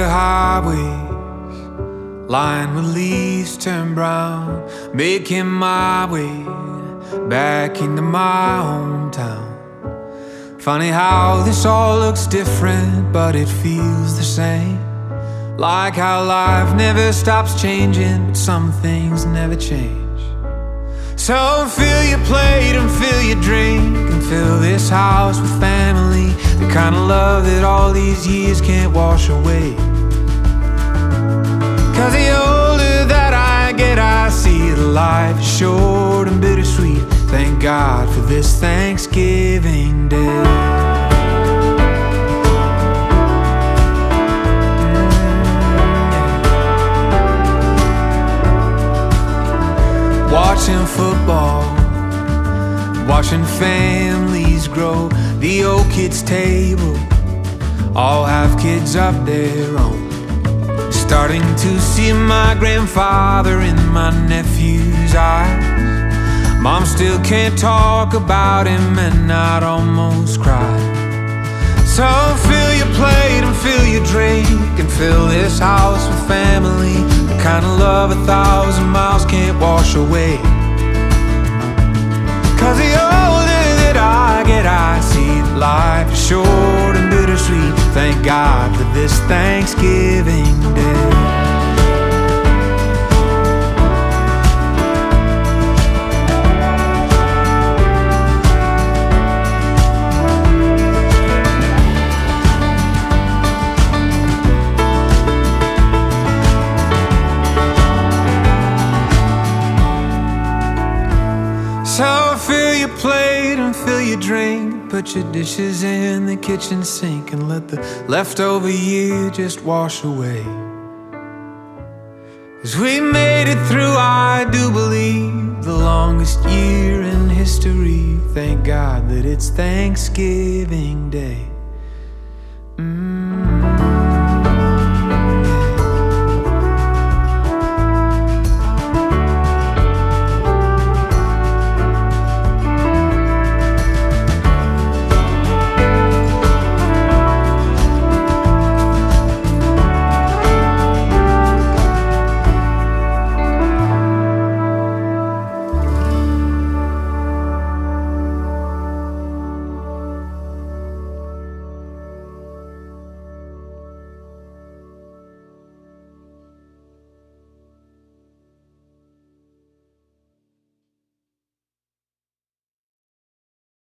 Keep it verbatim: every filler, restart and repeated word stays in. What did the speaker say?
highways lined with leaves turn brown, making my way back into my hometown. Funny how this all looks different, but it feels the same. Like how life never stops changing, but some things never change. So fill your plate and fill your drink, and fill this house with family, the kind of love that all these years can't wash away. Cause the older that I get, I see that life is short and bittersweet. Thank God for this Thanksgiving Day. Watching football, watching families grow. The old kids' table all have kids of their own. Starting to see my grandfather in my nephew's eyes. Mom still can't talk about him, and I'd almost cry. So fill your plate and fill your drink, and fill this house with family, the kind of love a thousand miles can't wash away. Cause the older that I get, I see that life is short and bittersweet. Thank God for this Thanksgiving Day. So fill your plate and fill your drink, put your dishes in the kitchen sink, and let the leftover year just wash away. Cause we made it through, I do believe, the longest year in history. Thank God that it's Thanksgiving Day.